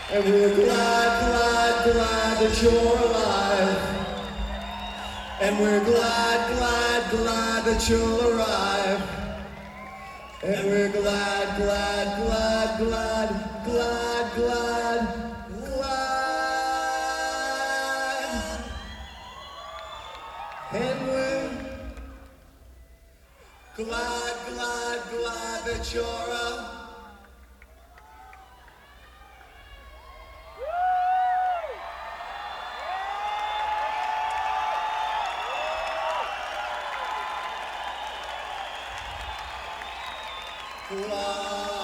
And we're glad, glad, glad that you're alive. And we're glad, glad, glad that you'll arrive. And we're glad, glad, glad, glad, glad, glad, glad. And we're glad, glad, glad that you're alive. Glad.